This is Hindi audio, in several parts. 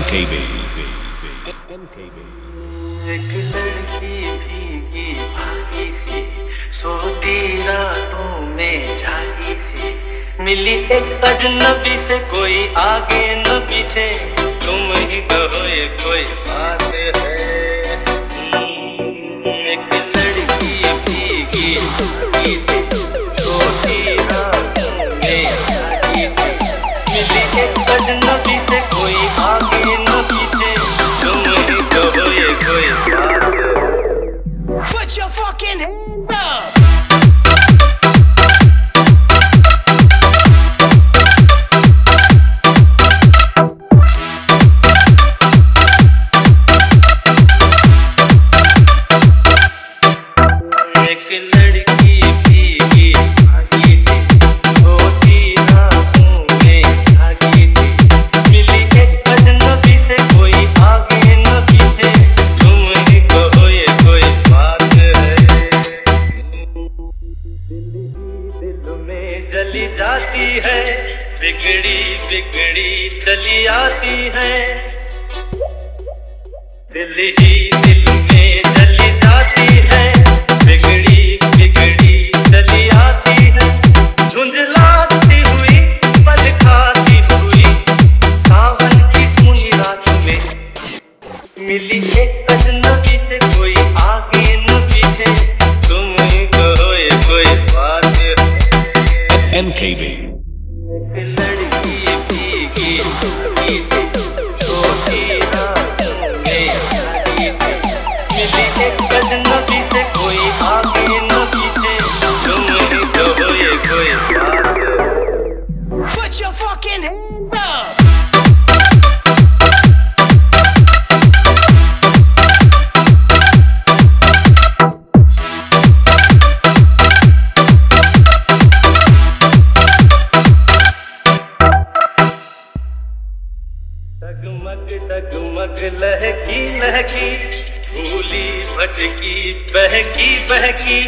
MKB. एक लड़की भीगी भागी सी सोती रातों में जागी सी मिली एक अजनबी से कोई आगे न पीछे तुम ही कहो ये कोई बात है। एक लड़की भीगी भागी सी सोती रातों में जागी सी मिली एक अजनबी से कोई आगे न पीछे तुम ही कहो ये कोई बात है। Put your fucking hands up! एक लड़की भीगी भागी थी सोती रातों में जागी थी मिली एक अजनबी से कोई आगे न पीछे तुम ही कहो ये कोई बात है। दिल में जली जाती है बिगड़ी बिगड़ी चली आती है दिल ही दिल में जली जाती है बिगड़ी बिगड़ी चली आती है झुंझलाती हुई पल खाती हुई सावन की सुनी रात में मिली एक अजनबी से कोई आगे न पीछे तुम कहो ये कोई बात है। MKB. एक लड़की भीगी भागी थी सोती रातों में जागी थी मिली एक अजनबी से कोई आगे न पीछे तुम ही कहो ये कोई बात है। Put your fucking hands up! डगमग डगमग लहकी लहकी भूली भटकी बहकी बहकी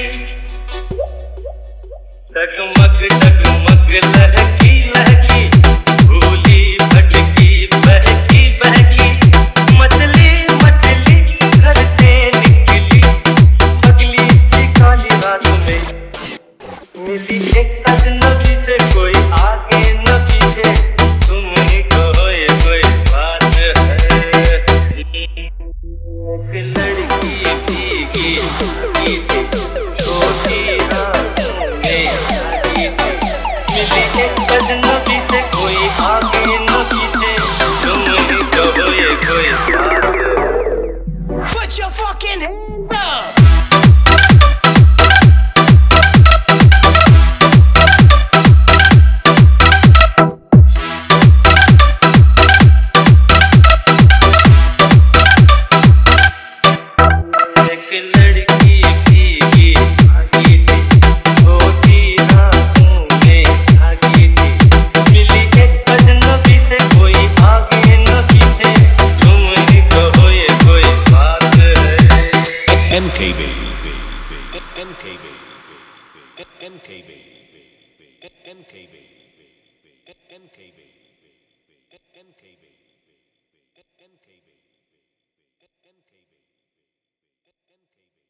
डगमग डगमग लहकी लहकी भूली भटकी बहकी बहकी मछली मछली घर से निकली अगली सी काली रात में मिली एक अजनबी से कोई आगे न पीछे तुम ही कहो ये कोई बात है। एक लड़की भीगी भागी थी सोती रातों में जागी थी मिली एक अजनबी से कोई आगे न पीछे तुम ही कहो ये कोई बात है। Put your fucking hands up! एक लड़की भीगी भागी थी सोती रातों में जागी थी मिली एक अजनबी से कोई आगे न पीछे तुम ही कहो ये कोई बात है। MKB. MKB. MKB. MKB. MKB. MKB. MKB. MKB.